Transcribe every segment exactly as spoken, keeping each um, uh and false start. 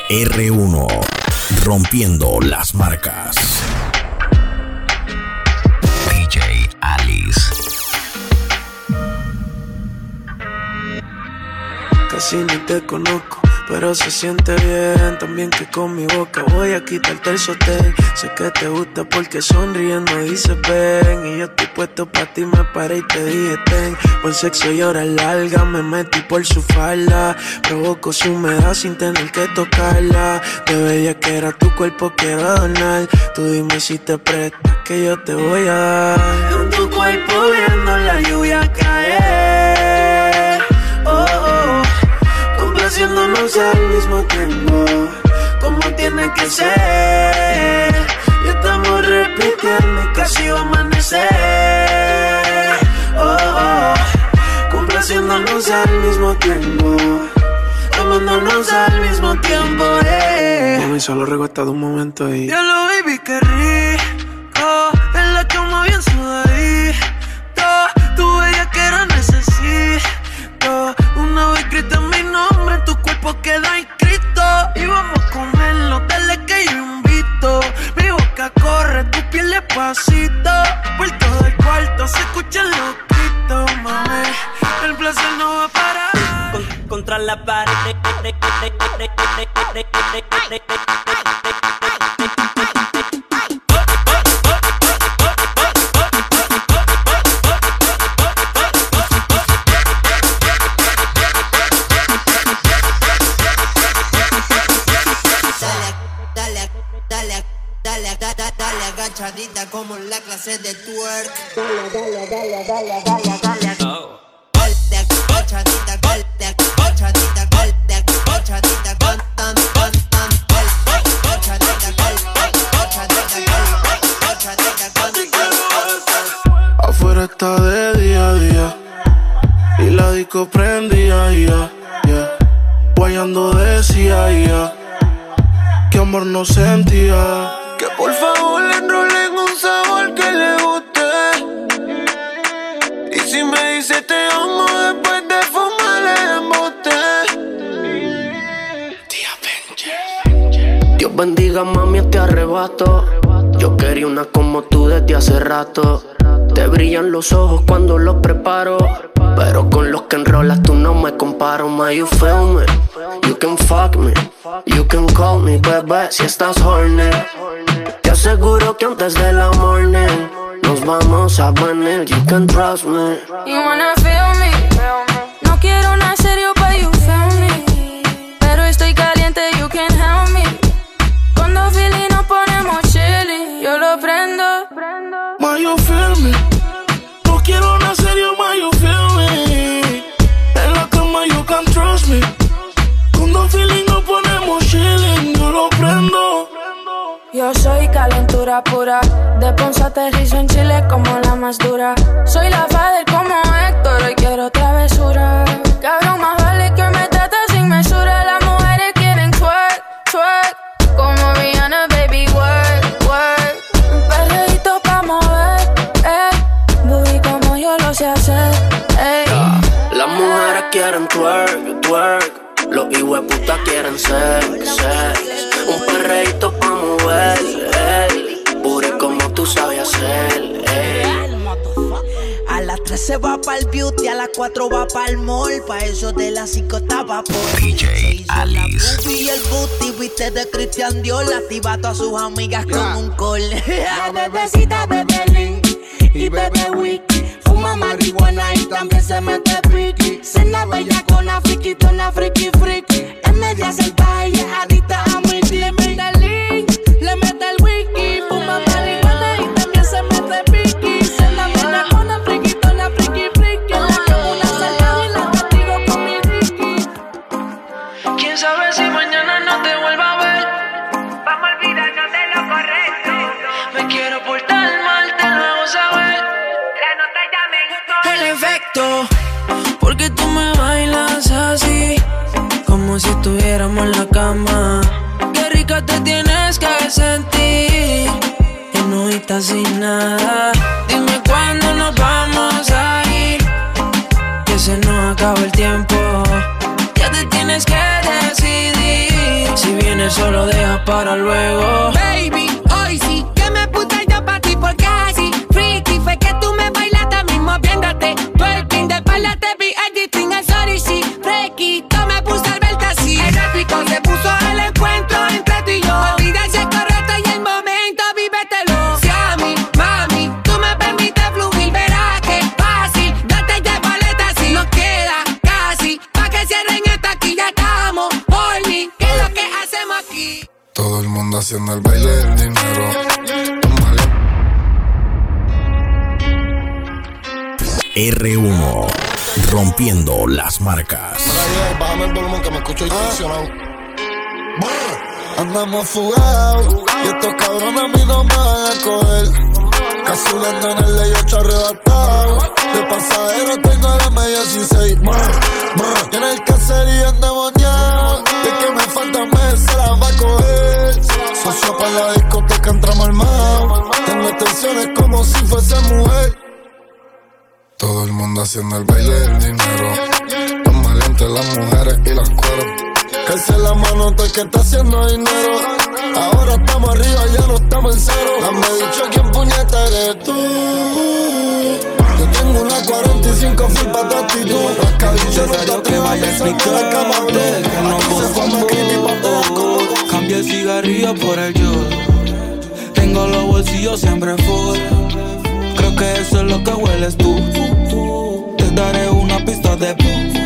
erre uno, rompiendo las marcas. D J Alice. Casi ni te conozco, pero se siente bien. También que con mi boca voy a quitarte el sostén. Sé que te gusta porque sonriendo dices ven. Y yo estoy puesto pa' ti, me paré y te dije ten. Por sexo y horas largas me metí por su falda. Provoco su humedad sin tener que tocarla. De bella que era tu cuerpo quiero adornar. Tú dime si te prestas que yo te voy a dar. En tu cuerpo viendo la lluvia caer. Oh, oh. Haciéndonos al mismo tiempo, como tiene que ser. Y estamos repitiendo y casi va a amanecer. Oh, oh. Complaciéndonos al mismo tiempo, amándonos al mismo tiempo. Eh. Mami, solo recuesta de un momento y ya lo baby, qué rico. En la cama bien sudadita. Tu bella que era necesito. Una vez grité mi nombre, tu cuerpo queda inscrito. Y vamos a comerlo, dale que yo invito. Mi boca corre, tu piel despacito. Por todo el cuarto se escuchan los gritos, mami. El placer no va a parar. Con, contra la pared. Agachadita como en la clase de twerk. Dale, dale, dale, dale, dale, dale. Oh. Agachadita, agachadita, agachadita, con tan, con tan. Agachadita, agachadita, agachadita. Afuera está de día a día y la disco prendía, yeah, yeah. Guayando decía, yeah, que amor no sentía. Que por favor le enrolen un sabor que le guste. Y si me dice te amo después de fumar el embote. Tía Benji. Dios bendiga mami este arrebato. Yo quería una como tú desde hace rato. Te brillan los ojos cuando los preparo, pero con los que enrolas tú no me comparo. Ma, you feel me, you can fuck me, you can call me bebé si estás horny. Te aseguro que antes de la morning nos vamos a venir, you can trust me. You wanna feel me, no quiero una serio but you feel me. Pero estoy caliente, you can help me. Cuando feeling nos ponemos chilly, yo lo prendo. Ma, you feel me, no quiero una serio, ma, you feel me. En la cama you can trust me. Cuando feeling nos ponemos chilling, yo lo prendo. Yo soy calentura pura, de Ponce aterrizo en Chile como la más dura. Soy la father como Héctor, hoy quiero travesura. Cabrón, más vale que me trate sin mesura. Las mujeres quieren twerk, twerk, como Rihanna, baby, work, work. Un perreíto pa' mover, ey, booty como yo lo sé hacer, ey. Yeah. Las mujeres quieren twerk, twerk, los hijueputas quieren sex, sex. Un perreíto pa' mover, ey, puri como tú sabes hacer, ey. A las tres se va pa'l beauty, a las cuatro va pa'l mall. Pa' eso de las cinco estaba por D J Alice. La y el booty, viste de Christian Dior. Activa a todas sus amigas yeah. con un call. La bebecita bebe Lin y bebe Wiki. Fuma marihuana y también se mete piqui. Cena bella con la friquitona, friki friki. En media salvaje y es adicta a mi le mete el Lin, le mete el wiki. Fuma marihuana y también se mete piqui. Cena bella con la friquitona, friki friki. En la comuna salvaje y la castigo con mi Ricky. Quién sabe si mañana no te vuelva a ver. Vamos a olvidarnos de lo correcto. Me quiero portar mal, te lo hago saber. La nota ya me gustó. El efecto, porque tú me bailas así, como si estuviéramos en la cama. Qué rica te tienes que sentir, y no estás sin nada. Dime cuándo nos vamos a ir, que se nos acaba el tiempo. Ya te tienes que decidir, si vienes eso lo dejas para luego. Baby, hoy sí que me puse yo pa' ti porque así freaky fue que tú me bailaste mismo viéndote. Twerking de espalda te vi editing el sorry sí. Freaky, tú me puse al verte así. El épico se puso el encuentro entre tú y yo. Olvida si es correcto y el momento, vívetelo. Si a mí, mami, tú me permites fluir, verás que fácil. Date ya paleta si nos queda casi. Pa' que cierren esta aquí ya estamos. Horny, ¿qué es lo que hacemos aquí? Todo el mundo haciendo el baile del dinero. R uno, rompiendo las marcas. Bájame el volumen que me escucho distorsionado. Andamos fugados y estos cabrones a mí no me van a coger. Casulando en el ley ocho arrebatado. De pasajero tengo la media dieciséis. Y en el caserío endemoniado. Y el que me falta mes se la va a coger. Socio para la discoteca entramos armados. Tengo extensiones como si fuese mujer. Todo el mundo haciendo el baile del dinero. Los maleantes, las mujeres y las cueros. Calce la mano todo el que está haciendo dinero. Ahora estamos arriba, ya no estamos en cero. Dame dicho quién puñeta eres tú. Yo tengo una cuarenta y cinco full pa' tu actitud. Rascadicho no te atrevas a pensar la cama blue. Que no puedo como cambia el cigarrillo por el yo. Tengo los bolsillos siempre full. Creo que eso es lo que hueles tú. Te daré una pista de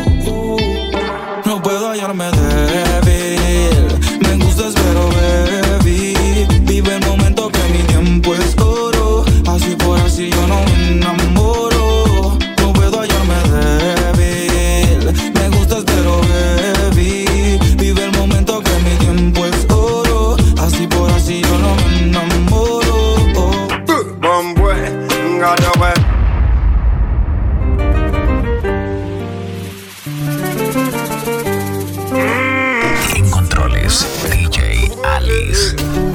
no puedo hallarme débil. Me gustas pero baby. Vive el momento que mi tiempo es oro. Así por así yo no me enamoro. No puedo hallarme débil. Me gustas pero baby. Vive el momento que mi tiempo es oro. Así por así yo no me enamoro. Bombue, ngadawe. En controles, D J Alice.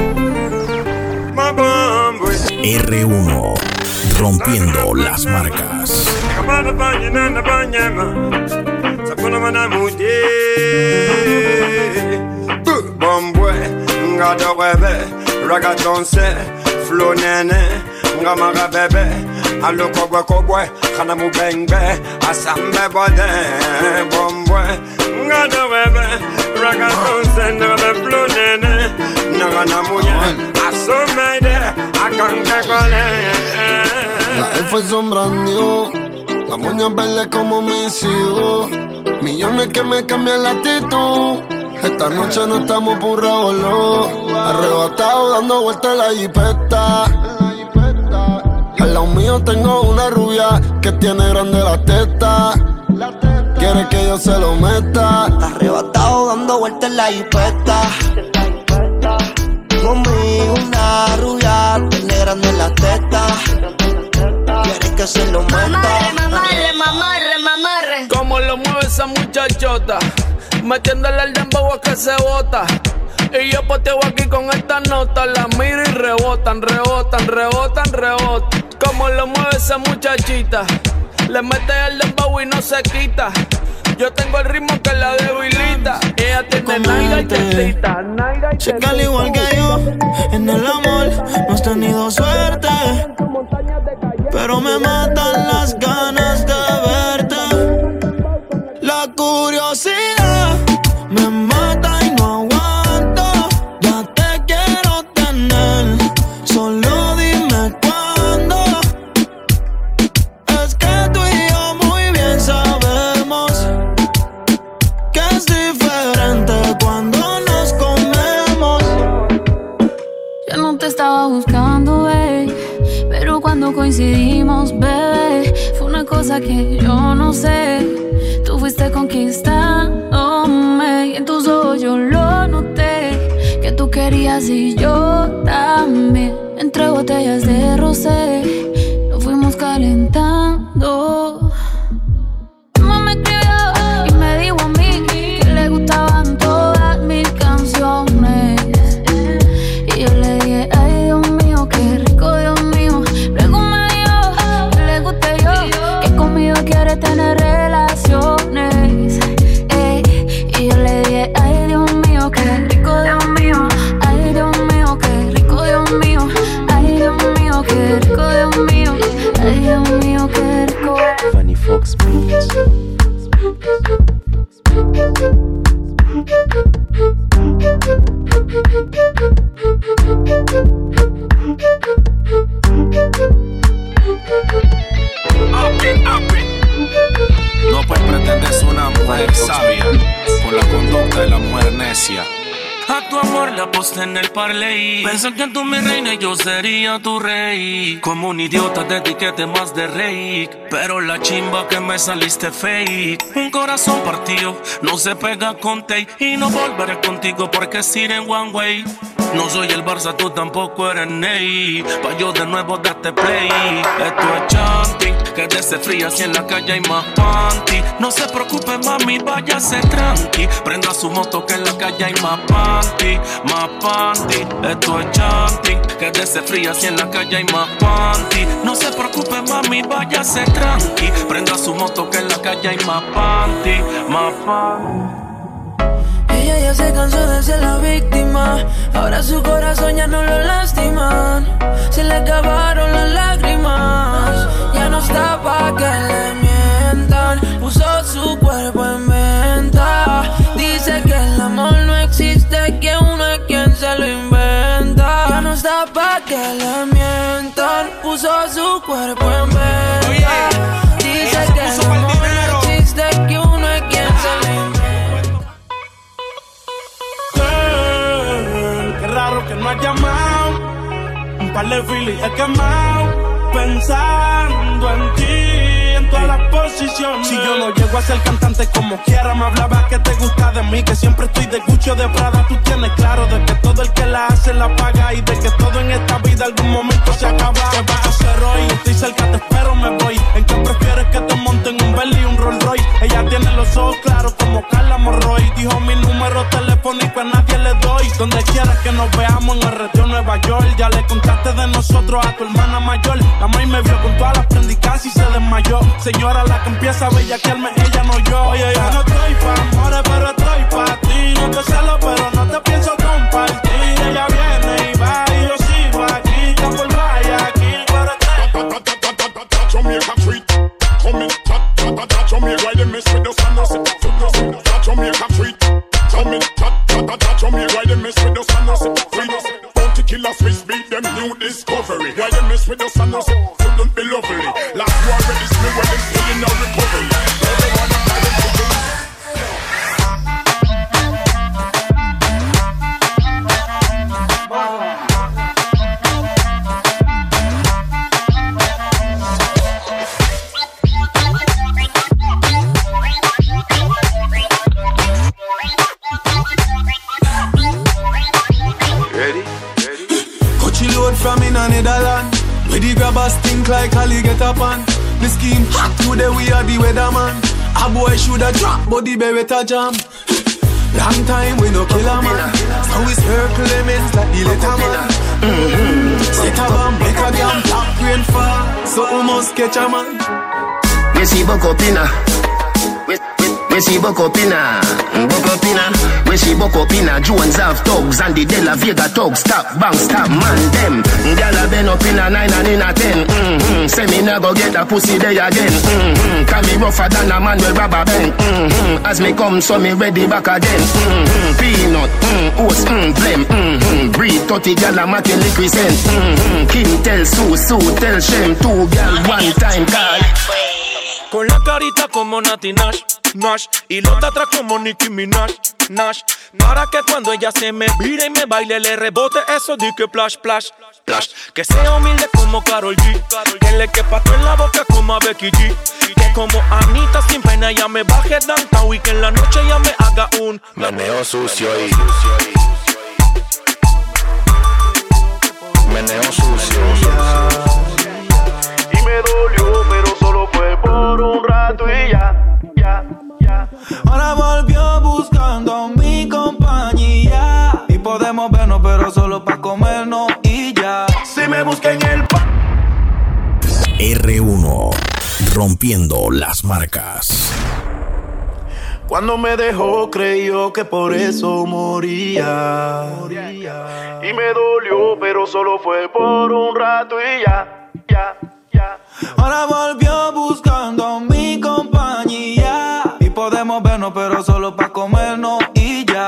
R uno, rompiendo las marcas. Bombue, ngadawe, ragaton se, flow nene. Ngamara bebe, alo kogwe kogwe, khana mu bengbe, asambe bode, bombwe, ngada bebe, ragaton sendra flow nene, nagana muye, asomede, akanke kole. La F es un brand new, la moña verde como mis hijos, millones que me cambian la actitud. Esta noche no estamos por revoló, arrebatado dando vueltas en la jipeta. Al lado mío tengo una rubia que tiene grande la teta. Quiere que yo se lo meta. Arrebatado dando vueltas en la jipeta. Conmigo una rubia tiene grande la teta. Quiere que se lo meta. Mamarre, mamarre, mamarre, mamarre. Como lo mueve esa muchachota, metiéndole al dembow a que se bota. Y yo poteo aquí con esta nota. La miro y rebotan, rebotan, rebotan, rebotan. Como lo mueve esa muchachita, le mete el dembow y no se quita. Yo tengo el ritmo que la debilita. Ella tiene nalga y tetita, nalga y tetita. Checa al igual que yo, en el amor no has tenido suerte, pero me matan las ganas de verte. La curiosidad me mata y no aguanto. Ya te quiero tener, solo dime cuándo. Es que tú y yo muy bien sabemos que es diferente cuando nos comemos. Yo no te estaba buscando, babe, pero cuando coincidimos, bebé, fue una cosa que yo no sé. Tú fuiste conquistándome y en tus ojos yo lo noté, que tú querías y yo también. Entre botellas de rosé nos fuimos calentando. Tu mamá me escribió y me dijo a mí que le gustaban todas mis canciones. Y yo le dije, ay Dios mío, qué rico, Dios mío. Luego me dijo que le guste yo, que conmigo quiere tener relaciones. Ey, y yo le dije, ay Dios mío, qué rico, Dios mío. No pues pretendes una mujer sabia por la conducta de la mujer necia. A tu amor la aposté en el parley. Pensé que tú mi reina y yo sería tu rey. Como un idiota te etiqueté más de rey, pero la chimba que me saliste fake. Un corazón partido no se pega con tape. Y no volveré contigo porque es ir en one way. No soy el Barça, tú tampoco eres Ney. Pa' yo de nuevo darte play. Esto es chanting, que desde fría si en la calle hay más panty. No se preocupe mami, váyase tranqui. Prenda su moto que en la calle hay más panty, más panty. Esto es chanting, que desde fría si en la calle hay más panty. No se preocupe mami, váyase tranqui. Prenda su moto que en la calle hay más panty, más panty. Ella ya se cansó de ser la víctima. Ahora su corazón ya no lo lastiman. Se le acabaron las lágrimas. Ya no está pa' que le mientan. Puso su cuerpo en venta. Dice que el amor no existe, que uno es quien se lo inventa. Ya no está pa' que le mientan. Puso su cuerpo en venta. Dice que el amor no existe, que uno es quien se lo inventa. Que no has llamado, un par de filis he quemado, pensando en ti, en todas las posiciones. Si yo no llego a ser cantante como quiera, me hablaba que te gusta de mí, que siempre estoy de Gucci o de Prada. Tú tienes claro de que todo el que la hace la paga y de que todo en esta vida algún momento se acaba. ¿Qué vas a hacer hoy? Estoy cerca, te espero, me voy. ¿En qué prefieres que te monten un Bentley y un Rolls Royce? Ella tiene los ojos claros como Carla Morroy. Dijo mi número telefónico a nadie le doy. Donde quieras que nos veamos en el retiro Nueva York. Ya le contaste de nosotros a tu hermana mayor. La maíz me vio con todas las prendicas y se desmayó. Señora, la que empieza a bellaquearme, ella no yo. Oye, yo no estoy pa' amores, pero estoy pa' ti. No te celo, pero no te pienso compartir. Ella viene y va y yo sigo aquí. Está por Guayaquil, pero estoy Jamaica treat. Come in, chat, chat, chat, Jamaica, why they mess with us and us? Chat, Jamaica treat. Come in, chat, chat, chat, Jamaica, why they mess with us and us? Bounty killer Swiss beat them new discovery. Why they mess with us and us? Couldn't be lovely. Last war already smell when they still in a recovery. Everyone is fighting for this. From in a Netherlands, where the grabbers stink like Ali get up on. The scheme hot today, we are the weatherman. A boy shoulda drop, but the beretta jam. Long time we no kill a man, so we circle lemons like the letter man. Mm-hmm. Set a bomb, make a damn black rain fall, so we must catch a man. We see Bokopina, we, we, we see Bokopina, Bokopina. We see Bokopina, Jones have thugs and the De La Vega thugs. Stop, bang, stop, man, them. Gyal been up in a nine and in a ten. Mm-hmm. Say me never get a pussy day again. Mm-hmm. Can me rougher than a man with rubber band. Mm-hmm. As me come, so me ready back again. Mm-hmm. Peanut, mm, oats, mm, blem. Mm-hmm. Breed thirty gyal a matin liquid scent. Mm-hmm. Kim tell Sue, Sue tell Shem. Two gyal one time call. Con la carita como Nati Nash, Nash. Y los de atrás como Nicki Minaj, Nash. Para que cuando ella se me vire y me baile le rebote eso di que plash, plash, plash. Que sea humilde como Karol G, que le quepa todo en la boca como a Becky G. Que como Anita sin pena ella me baje downtown y que en la noche ella me haga un meneo sucio y meneo sucio. Y me dolió, pero solo fue por un rato y ya, ya, ya. Ahora volvió buscando mi compañía y podemos vernos, pero solo pa' comernos y ya. Si me busca en el pa- R uno, rompiendo las marcas. Cuando me dejó creyó que por eso moría. Y me dolió, pero solo fue por un rato y ya, ya, ya. Ahora volvió buscando mi compañía y podemos vernos, pero solo pa' comernos y ya.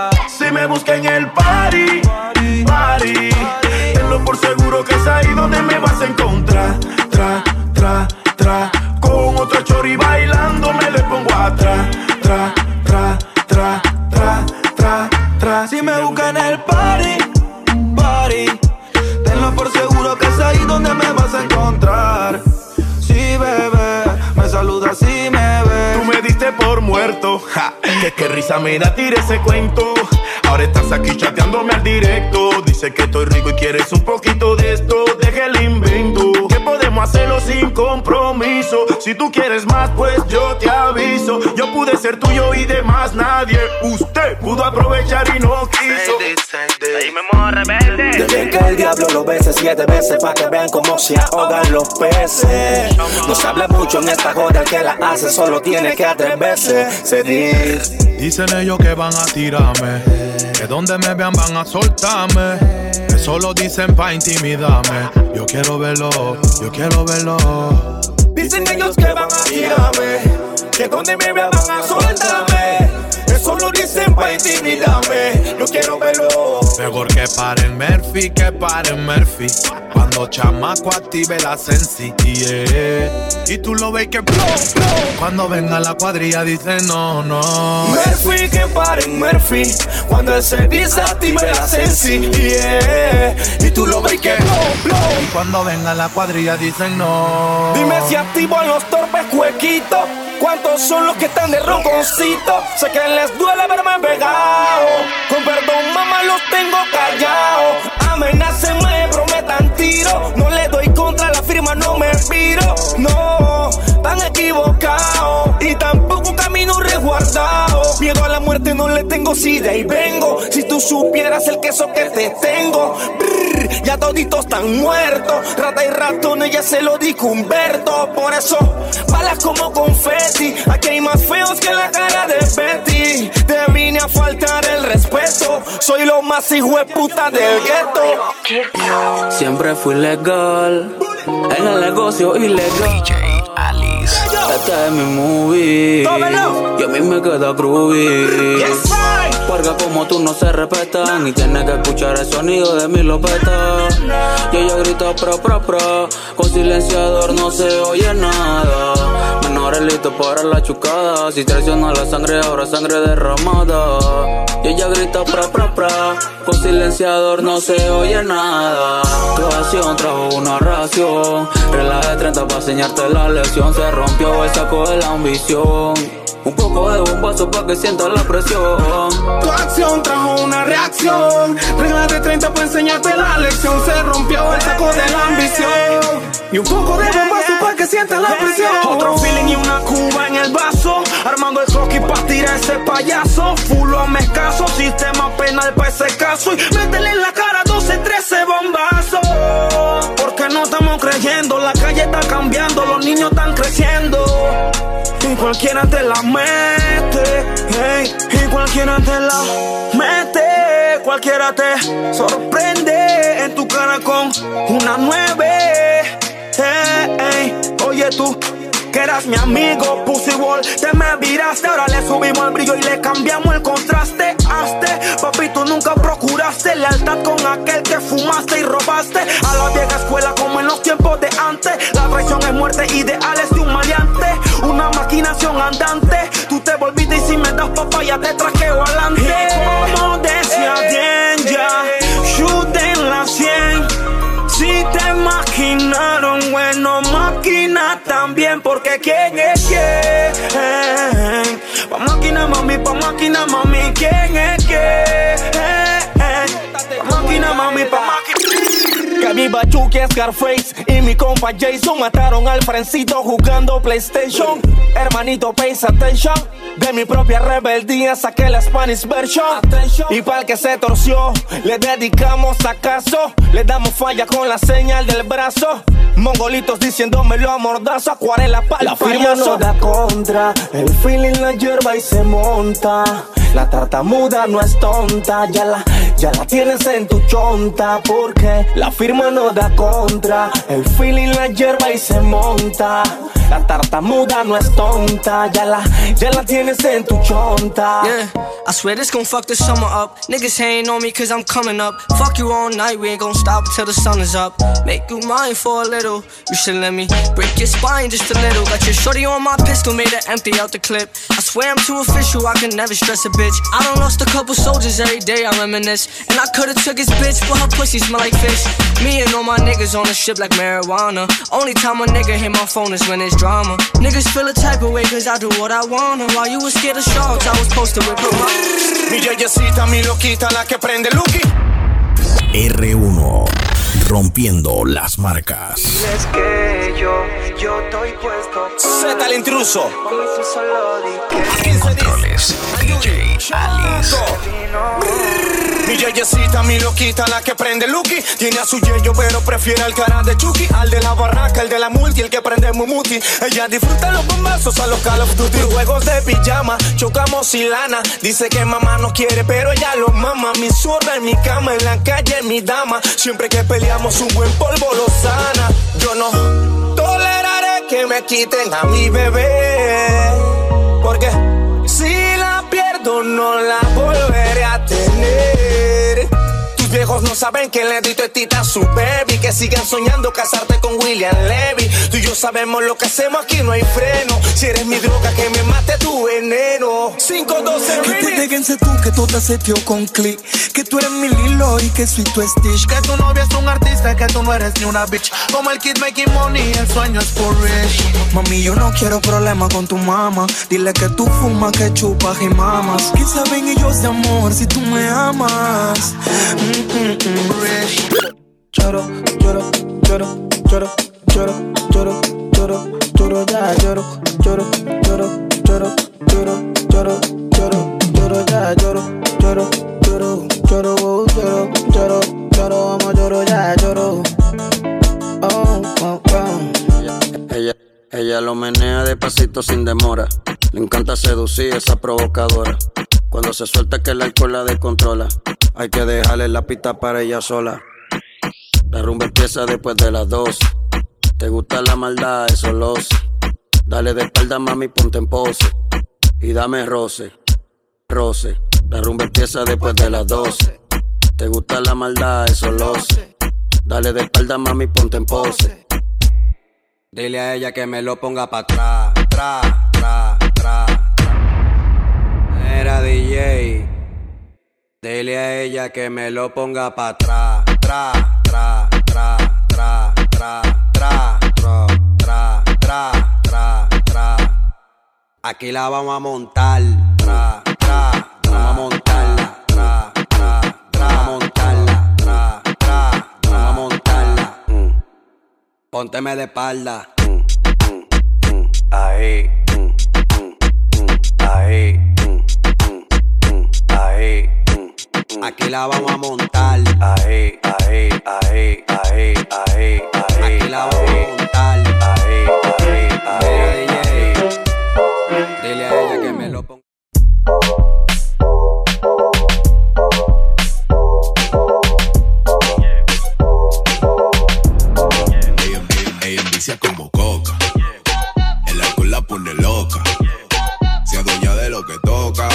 me busque en el party, party. Tenlo por seguro que es ahí donde me vas a encontrar. Tra, tra, tra. Con otro chori bailando me le pongo atrás. Tra, tra, tra, tra, tra, tra. Si me busca en el party, party. Tenlo por seguro que es ahí donde me vas a encontrar. Sí, bebé, me saludas y me ves. Tú me diste por muerto, ja. Que qué risa me da, tire ese cuento. Ahora estás aquí chateándome al directo. Dice que estoy rico y quieres un poquito de esto. Deja el invento, que podemos hacerlo sin compromiso. Si tú quieres más, pues yo te aviso. Yo pude ser tuyo y de más nadie. Usted pudo aprovechar y no quiso. Dejen que el diablo lo bese siete veces pa' que vean cómo se ahogan los peces. No se habla mucho en esta joda, el que la hace solo tiene que atreverse. Se dice. Dicen ellos que van a tirarme, que donde me vean van a soltarme, que solo dicen pa' intimidarme. Yo quiero verlo, yo quiero verlo. Dicen ellos que van a tirarme, que donde me vean van a soltarme, que solo dicen pa' intimidarme. Yo quiero verlo. Mejor que paren Murphy, que paren Murphy. Cuando chamaco active la sensi, yeah. Y tú lo ves que blow, blow. Cuando venga la cuadrilla dice no, no. Murphy, que paren Murphy. Cuando él se dice active la sensi, yeah. Y tú lo ves que blow, blow. Y cuando venga la cuadrilla dicen no. Dime si activo a los torpes cuequitos. ¿Cuántos son los que están de ronconcito? Sé que les duele verme pegado. Con perdón, mamá, los tengo callados. Amenacen, me prometan tiro. No le doy contra la firma, no me viro. No, tan equivocados. Y tampoco camino resguardado. Miedo a la muerte no le tengo, si de ahí vengo. Si tú supieras el queso que te tengo. Brrr, ya toditos están muertos. Rata y ratones, ya se lo dijo Humberto. Por eso, balas como confeti. Aquí hay más feos que la cara de Betty. Te vine a faltar el respeto. Soy lo más hijo de puta del gueto. Siempre fui legal en el negocio ilegal. D J Alice. Esta es mi movie. Y a mí me queda groovy. Porque como tú no se respetan y tienes que escuchar el sonido de mi lopeta. Y ella grita pro pro pro. Con silenciador no se oye nada. Menores listos para la chucada. Si traiciona la sangre, ahora sangre derramada. Y ella grita pra pra pra. Con silenciador no se oye nada. Tu acción trajo una ración. Regla de treinta para enseñarte la lección. Se rompió el saco de la ambición. Un poco de bombazo pa' que sientas la presión. Tu acción trajo una reacción. Regla de treinta para enseñarte la lección. Se rompió el saco de la ambición. Y un poco de bombazo pa' que sientas la presión. Otro feeling y una cuba en el vaso. Armando el croquis pa' tirar ese payaso. Fulo me escaso, sistema penal pa' ese caso. Y métele en la cara doce, trece bombazos. Porque no estamos creyendo, la calle está cambiando, los niños están creciendo. Y cualquiera te la mete, hey, y cualquiera te la mete, cualquiera te sorprende en tu cara con una nueve, hey, hey. Oye tú, que eras mi amigo, Pussy Wall, te me viraste, ahora le subimos el brillo y le cambiamos el contraste, hazte, papi, tú nunca procuraste lealtad con aquel que fumaste y robaste, a la vieja escuela como en los tiempos de antes, la traición es muerte, ideales de un maleante, una maquinación andante, tú te volviste y si me das papaya te traqueo adelante, y como decía Denja, shoot en la cien, si te maquinaron, bueno, máquina también, porque quién es quién. Pa' máquina, mami, pa' máquina, mami, quién es quién. Pa' máquina, mami, pa' máquina. Que mi Bachuque, Scarface y mi compa Jason mataron al Frencito jugando PlayStation. Hermanito, pays attention. De mi propia rebeldía saqué la Spanish version. Y para el que se torció, le dedicamos acaso. Le damos falla con la señal del brazo. Mongolitos diciéndomelo a mordazo. Acuarela pa'l la firma no da contra. El feeling la hierba y se monta. La tartamuda no es tonta. Ya la, ya la tienes en tu chonta. Porque la firma no da contra. El feeling la hierba y se monta. La tartamuda no es tonta, ya la, ya la tienes en tu chonta. Yeah, I swear this gon' fuck the summer up. Niggas hating on me cause I'm coming up. Fuck you all night, we ain't gon' stop till the sun is up. Make you mine for a little. You should let me break your spine just a little. Got your shorty on my pistol, made her empty out the clip. I swear I'm too official, I can never stress a bitch. I done lost a couple soldiers every day, I reminisce. And I could've took his bitch, but her pussy smell like fish. Me and all my niggas on the ship like marijuana. Only time a nigga hit my phone is when it's drama. Niggas feel a type of way cause I do what I wanna. While you was scared of sharks, I was posted with piranhas. Mi yeyecita, mi loquita, la que prende Lucky. R uno, rompiendo las marcas. Diles que yo, yo estoy puesto. Z el intruso. Controles, D J Alice. Mi yeyecita, mi loquita, la que prende Lucky. Tiene a su yeyo, pero prefiere al cara de Chucky. Al de la barraca, el de la multi, el que prende Mumuti. Ella disfruta los bombazos a los Call of Duty. Juegos de pijama, chocamos y lana. Dice que mamá no quiere, pero ella lo mama. Mi zurda en mi cama, en la calle mi dama. Siempre que peleamos un buen polvo lo sana. Yo no toleraré que me quiten a mi bebé, porque si la pierdo no la volveré a tener. Tus viejos no saben que le di tetita a su baby, que siguen soñando casarte con William Levy. Tú y yo sabemos lo que hacemos, aquí no hay freno. Si eres mi droga, que me mate tu veneno. cinco doce Que te déjense tú, que todo se tío con click. Que tú eres mi Lilo y que soy tu Stitch. Que tu novia es un artista, que tú no eres ni una bitch. Como el kid making money, el sueño es for rich. Mami, yo no quiero problemas con tu mamá. Dile que tú fumas, que chupas y mamas. ¿Qué saben ellos de amor si tú me amas? Mm, mm, mm, rich. Lloro, lloro, lloro, lloro, lloro, lloro, lloro, lloro, ya lloro, lloro, lloro, lloro, lloro, lloro, lloro, lloro, ya lloro, lloro, lloro, lloro, lloro, lloro, lloro, vamos, lloro, ya lloro. Oh, oh, oh. Ella, ella, ella lo menea despacito sin demora. Le encanta seducir esa provocadora. Cuando se suelta que el alcohol la descontrola. Hay que dejarle la pista para ella sola. La rumba empieza después de las dos. Te gusta la maldad, eso lo sé. Dale de espalda, mami, ponte en pose. Y dame roce, roce. La rumba empieza después de las doce. Te gusta la maldad, eso lo sé. Dale de espalda, mami, ponte en pose. Dile a ella que me lo ponga pa' atrás, tra, tra, tra, tra. Era D J. Dile a ella que me lo ponga pa' atrás, tra, tra, tra, tra, tra, tra, tra, tra, tra, tra, tra. Aquí la vamos a montar, tra, tra, tra, vamos a montarla, tra, tra, tra, vamos a montarla, tra, tra, tra, vamos a montarla. Mm. Pónteme de espalda, mm, mm, mm, ahí, mm, mm, mm, ahí, mm, mm, mm, ahí. Aquí la vamos a montar, ahí, ahí, ahí, ahí, ahí, ahí. Aquí la vamos a montar, ahí, ahí, ahí, ahí. Dile a ella que me lo ponga. Ella, ella envicia como coca, el alcohol la pone loca, se adueña de lo que toca.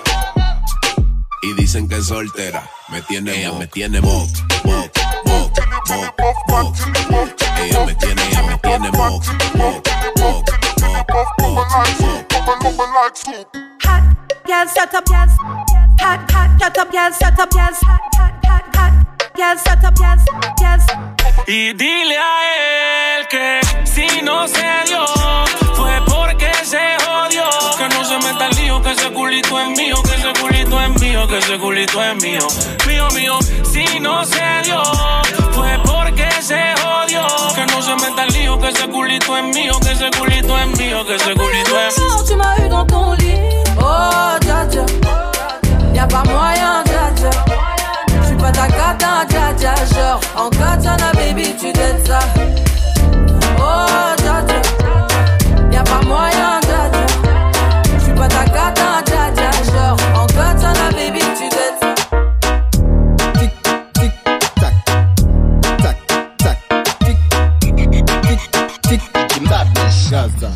Y dicen que es soltera, me tiene, ella me tiene moca, moca, moca, moca, moca, moca. Ella me tiene, ella me tiene moca, moca, moca, moca, moca, moca. Hot, girl, set up, yes. Hot, hot, shut up, yes, set up, yes. Hot, hot, hot, hot, yes, set up, yes, yes. Y dile a él que si no se dio, fue porque se jodió. Que no se meta el lío, que ese culito es mío, que ese culito es mío, que ese culito es mío, mío, mío. Si no se dio, fue porque se jodió. Que no se meta el lío, que ese culito es mío, que ese culito es mío, que ese culito es mío. Tu m'as eu dans ton lit, oh dja dja, y'a pas moyen dja dja. J'suis pas ta cata dja dja, genre en katana baby tu t'aides ça. Oh dja dja, y'a pas moyen dja dja. J'suis pas ta cata dja dja, genre en katana baby tu t'aides ça. Tic tic tac, tac tac, tic tic tic tic. Madness, Gaza.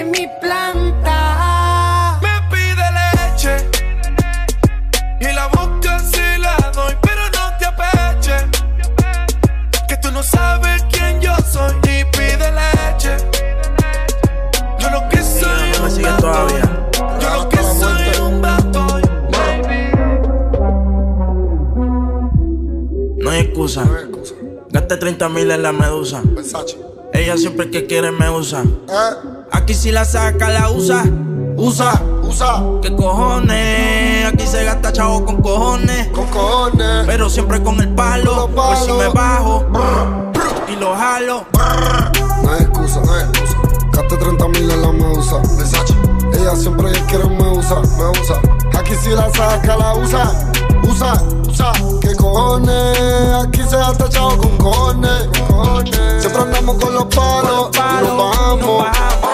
excusa. Gasté treinta mil en la medusa. Ella siempre que quiere me usa. Aquí si la saca la usa. Usa, usa. ¿Qué cojones? Aquí se gasta chavo con cojones. Con cojones. Pero siempre con el palo. Por si me bajo y lo jalo. No hay excusa, no hay excusa. Gasté treinta mil en la medusa. Ella siempre que quiere me usa, me usa. Aquí si la saca la usa. Usa, usa. ¿Qué cojones? Aquí se gasta chavo con cojones. Siempre andamos con los palos y nos bajamos.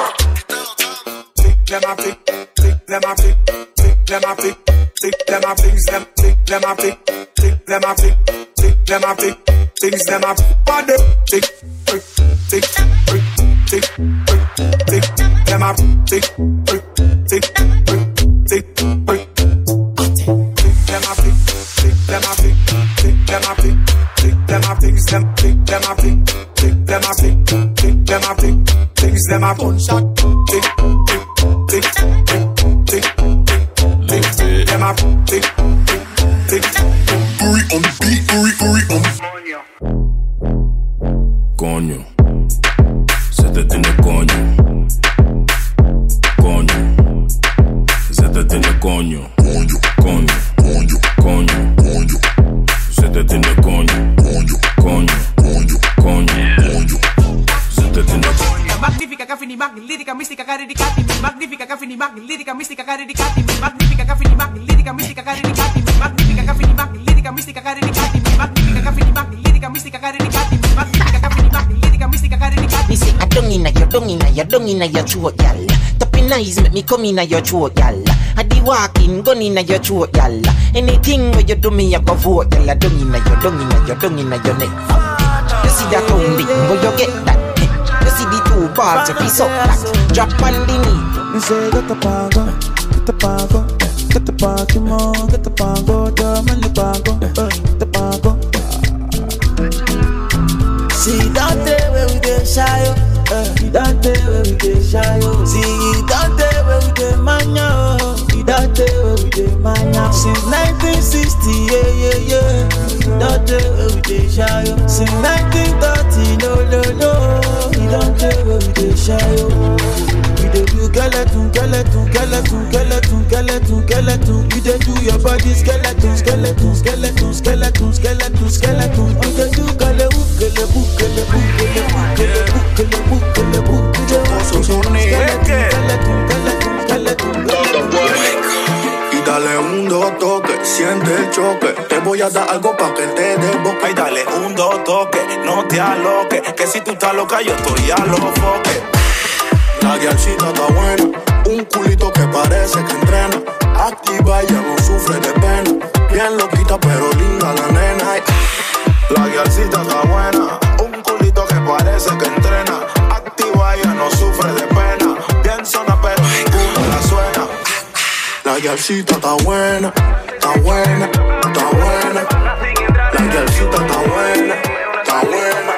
Them a flick, flick, them a flick, flick, them a flick, flick, them a flick, them, flick, them a flick, flick, them a flick, flick, them a flick, flick, them a body, flick, flick, flick, flick, flick, flick, them a flick, flick, flick, flick, flick, flick, them a flick, flick, them a flick, flick, them a flick, flick, them a flick, them, flick, them a flick, flick, them a flick, flick, them a flick, flick, them a one shot, flick. Tick, tick, tick, tick, tick, them up, tick, tick, tick. Uri on the beat, Uri, Uri on the Coño, se te tiene coño. Coño, se te tiene coño. Coño, coño, coño, coño, coño. Se te tiene coño. Coño, coño, coño, coño, coño. Se te tiene coño. Magnífica, café ni mag, lírica, mística, cariricati. Magnífica, café ni mag, lírica, mística, cariricati. Magnífica, café ni mag, lírica, mística, cariricati. Magnífica, café ni mag, lírica, mística, cariricati. Magnífica, café ni mag, lírica, mística, cariricati. Magnífica, café ni mag, lírica, mística, cariricati. Me say I don't inna your, don't inna your, don't inna your throat, y'all. Tapping eyes make me come inna your throat, y'all. I di walking, gun inna your throat, y'all. Anything where you do me, I go vote, y'all. Don't inna your, don't inna your, don't inna your neck. You see that only, where you get that? You see the two balls, if you suck that. Drop on the knee. Me say get the pago, get the pago, get the pago, mo, get the pago, dame el pago, get the pago. See that day where we get shy, see that day where we get shy, see that day where we get mania, see that day where we get mania. Since nineteen sixty, yeah, yeah, yeah. That day where we get shy, since nineteen thirty, no, no, no. That day where we get shy, we dey do skeleton, skeleton, skeleton, skeleton, skeleton, skeleton. We dey do your body skeleton, skeleton, skeleton, skeleton, skeleton, skeleton. We dey do skeleton, skeleton, skeleton, skeleton, skeleton, y dale un dos toque, siente el choque. Te voy a dar algo pa' que te dé boca. Y dale un dos toque, no te aloques. Que si tú estás loca, yo estoy a los foques. La guialcita está buena, un culito que parece que entrena. Activa, ella no sufre de pena. Bien loquita, pero linda la nena. La guialcita está buena, un culito que parece que entrena. Activa, ella no sufre de pena. Bien zona, pero ninguna la suena. La guialcita está buena, está buena, está buena. La guialcita está buena, está buena.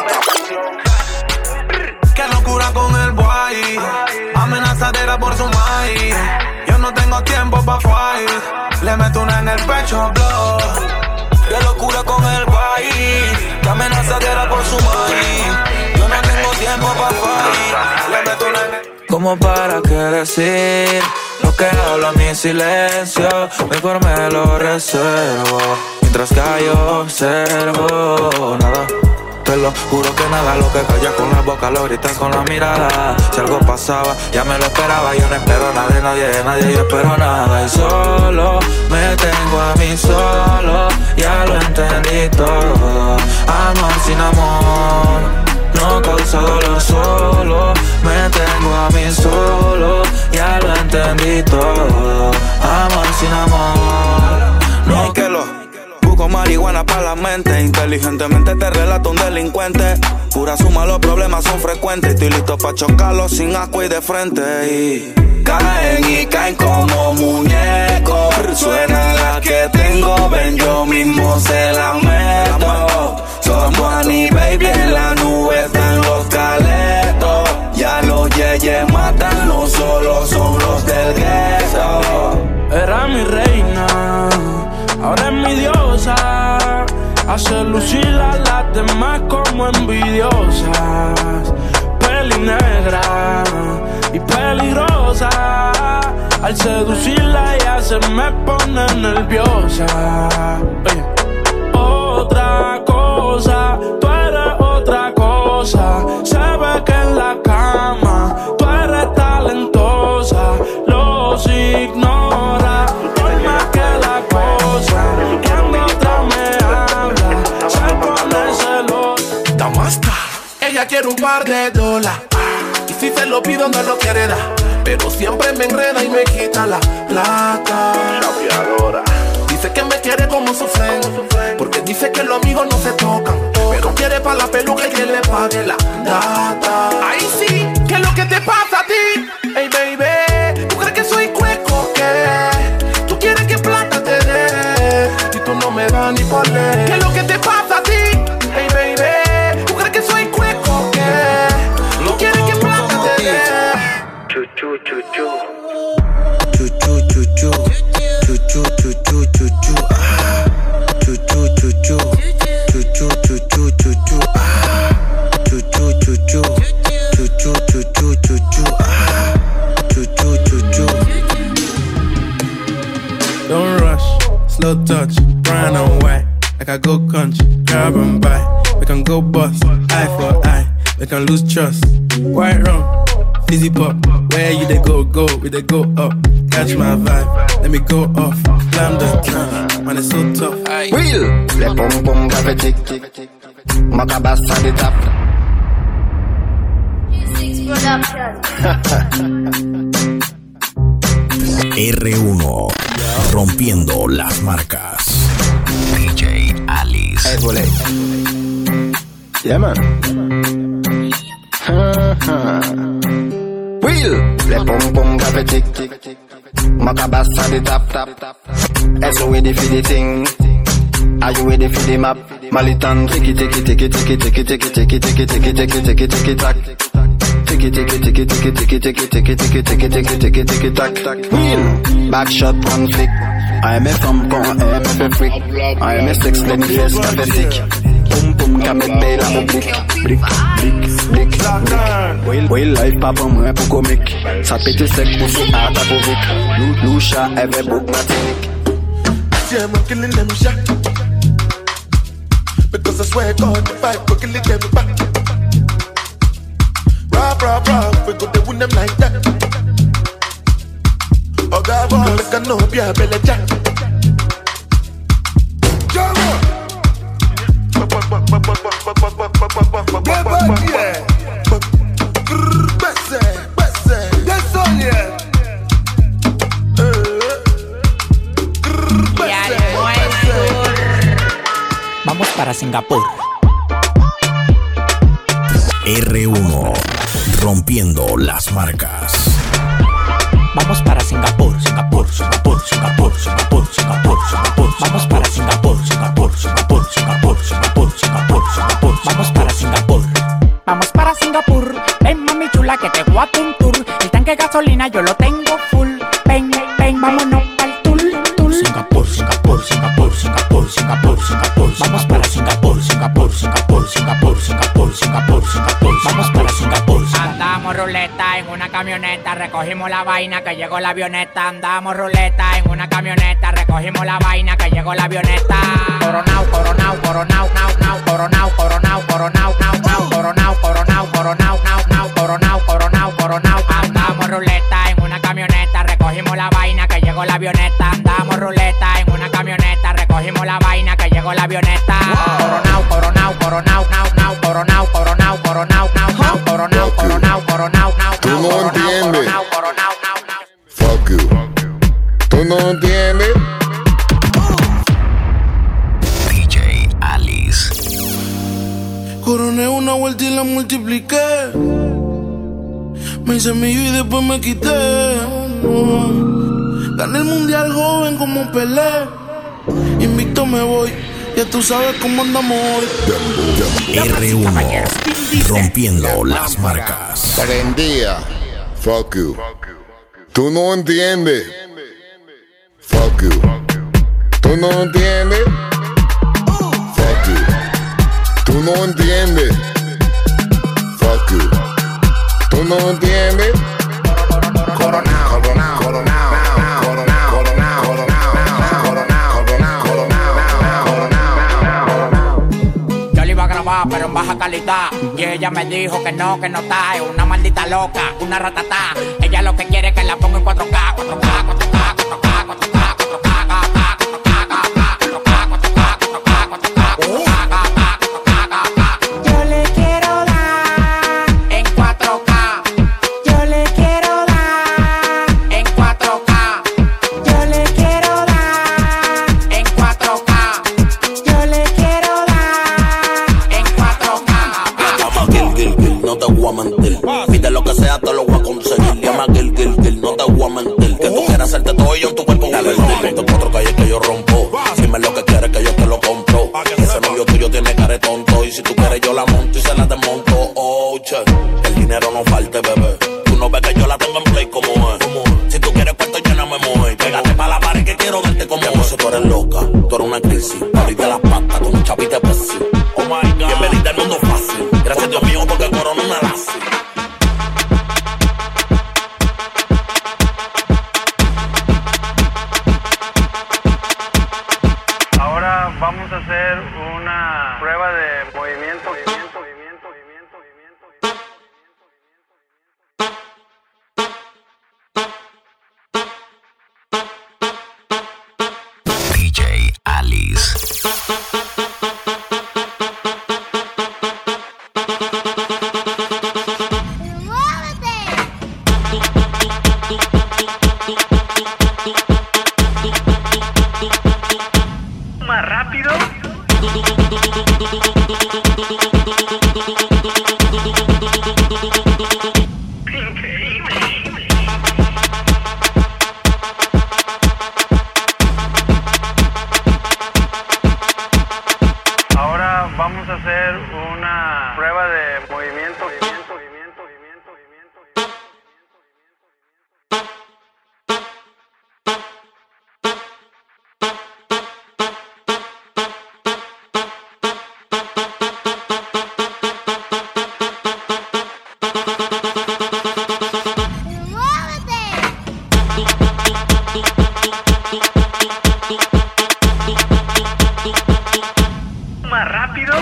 Qué locura con el boy, amenazadera por su maíz. Yo no tengo tiempo pa' fight, le meto una en el pecho, blow. Qué locura con el boy, que amenazadera por su maíz. Yo no tengo tiempo pa' fight, le meto una en el... Como para qué decir lo que habla mi silencio, mejor me lo reservo. Mientras que yo observo nada. Te lo juro que nada, lo que callas con la boca lo gritas con la mirada. Si algo pasaba, ya me lo esperaba. Yo no espero nada de nadie, de nadie, yo espero nada. Y solo me tengo a mí solo, ya lo entendí todo. Amor sin amor no causa dolor, solo me tengo a mí solo, ya lo entendí todo. Amor sin amor no que lo busco marihuana para la mente. Inteligentemente te relato un delincuente. Pura suma, los problemas son frecuentes. Estoy listo pa' chocarlos sin asco y de frente. Y caen y caen como muñecos. Suena la que tengo, ven yo mismo se la meto. Somos Annie, baby, en la nube están los caletos. Ya los yeyes matan, no solo son los del gueto. Era mi reina, ahora es mi diosa. Hace lucir la envidiosas, peli negra y peligrosa. Al seducirla ella se me pone nerviosa. Oye. Otra cosa, tú eres otra cosa. Se ve que en la cama tú eres talentosa. Los ignora, por más que la cosa. Cuando otra me habla, se pone celosa. Damasta, ella quiere un par de dólares. Y si se lo pido no lo quiere dar, pero siempre me enreda y me quita la plata. Chapeadora. Dice que me quiere como su friend, porque dice que los amigos no se tocan, pero quiere pa' la peluca y que le pague la data. Ahí sí, ¿qué es lo que te pasa a ti? Hey baby, ¿tú crees que soy cueco? ¿Qué? ¿Tú quieres que plata te dé? Y tú no me das ni por ley. ¿Qué es lo que te pasa a ti? Hey baby, ¿tú crees que soy cueco? ¿Qué? ¿Tú quieres que plata te dé? Chuchu, chuchu. Chuchu, chuchu. Chuchu, chuchu, chuchu, ah. Chuchu, chuchu. Chuchu, chuchu, chuchu, ah. Chuchu, chuchu. Chuchu, chuchu, chuchu, ah. Chuchu, chuchu. Don't rush, slow touch, brown and white. Like I go country, grab and buy. We can go bust, eye for eye. We can lose trust. White rum, fizzy pop. Where you they go, go, we they go up. Catch my vibe, let me go off. Slam the time, man it's so tough. Will, le pom pom café tic tic. Macabassa de tap. R uno, rompiendo las marcas. D J Alice. Hey, Wole. Yeah, man. Will, le pom pom café tic tic. Macabassa de tap tap tap. So ready for the thing? Are you ready for the map? Malitan tiki tiki tiki tiki tiki tiki tiki tiki tiki tiki tiki tiki tack. Tiki tiki tiki tiki tiki tiki tiki tiki tiki tiki tiki tiki tack tack. Will, back shot one flick. I'm a thumb con I'm a freak. I'm a sex lady face pathetic. Pum pum kamet bela mo blick blick blick blick blick. Will will life papa moi pour comique. Ça pète sec pour sous à ta povic. Lou loucha avec book matic. Yeah, I'm killing them shot. Because I swear God, if I go kill it, them back. Rah, rah, rah, we go to win them like that. Oh, God, boy, like I know, yeah, belly jack. Yeah. Bese, bese, yes, all, yeah. Vamos para Singapur. R uno, rompiendo las marcas. Vamos para Singapur, Singapur, Singapur, Singapur, Singapur, Singapur, Singapur. Vamos para Singapur, Singapur, Singapur, Singapur, Singapur, Singapur, Singapur. Vamos para Singapur. Vamos para Singapur. Ven mami chula que te voy a un tour. El tanque de gasolina yo lo tengo full. Ven, ven, vámonos pa'l tour, tour. Singapur, Singapur, Singapur, Singapur, Singapur, Singapur. Vamos para Singapur, Singapur, Singapur, Singapur, Singapur, Singapur, Singapur. Vamos para Singapur. Andamos ruleta en una camioneta, recogimos la vaina que llegó la avioneta. Andamos ruleta en una camioneta, recogimos la vaina que llegó la avioneta. Coronao, coronao, coronao, nao, nao, coronao, coronao, coronao, nao, nao, coronao, coronao, coronao, nao, nao, coronao, coronao, coronao. Andamos ruleta en una camioneta, recogimos la vaina que llegó la avioneta. Andamos ruleta en una camioneta, recogimos la vaina que llegó la avioneta. Coronao, coronao, coronao, nao, nao, coronao, coronao, coronao, nao, nao, coronao, coronao, coronao, nao, Tú no entiendes. Fuck you. Tú no entiendes. D J Alice. Coroné una vuelta y la multipliqué. Me hice mío y después me quité. Gané el mundial joven como Pelé. Invicto me voy. Ya tú sabes cómo andamos hoy. R uno, rompiendo las marcas. Prendía. Fuck you. Tú no entiendes. Fuck you. Tú no entiendes. Fuck you. Tú no entiendes. pero en baja calidad. Y ella me dijo que no, que no está, es una maldita loca, una ratatá. Ella lo que quiere es que la ponga en cuatro K, cuatro K, cuatro K, cuatro K, cuatro K, cuatro K, Yo le quiero dar en cuatro K. Yo le quiero dar En cuatro K. Yo le quiero dar En cuatro K. Yo le quiero dar En cuatro K. Llama Gil, Gil, Gil, no te voy a mentir. Pide lo que sea, te lo voy a conseguir. Llama Gil, Gil, Gil, no te voy a mentir. Que tú quieras hacerte todo y yo en tu cuerpo. Dale, dale, de cuatro calles que yo rompo. Dime lo que quieres que yo te lo compro. Ese novio tuyo tiene cara de tonto. Y si tú quieres yo la monto y se la desmonto. Oh, che, el dinero no falte, bebé. Tú no ves que yo la tengo en play como es. Si tú quieres cuarto yo no me muevo. Pégate pa' la pared que quiero verte como es. Si tú eres loca, tú eres una crisis. Ahorita las patas con un chapite pesi. Oh my God, bienvenida al mundo fácil. Gracias Dios mío porque el corona me la hace. Ahora vamos a hacer una prueba de movimiento, movimiento, movimiento, movimiento, movimiento. D J Alice. Más rápido. Ahora vamos a hacer una prueba de movimiento, movimiento, movimiento, movimiento, movimiento. Más rápido.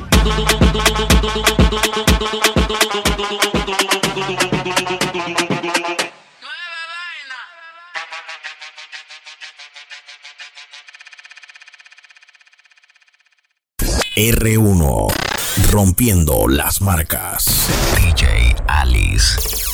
R uno, rompiendo las marcas. D J Alice.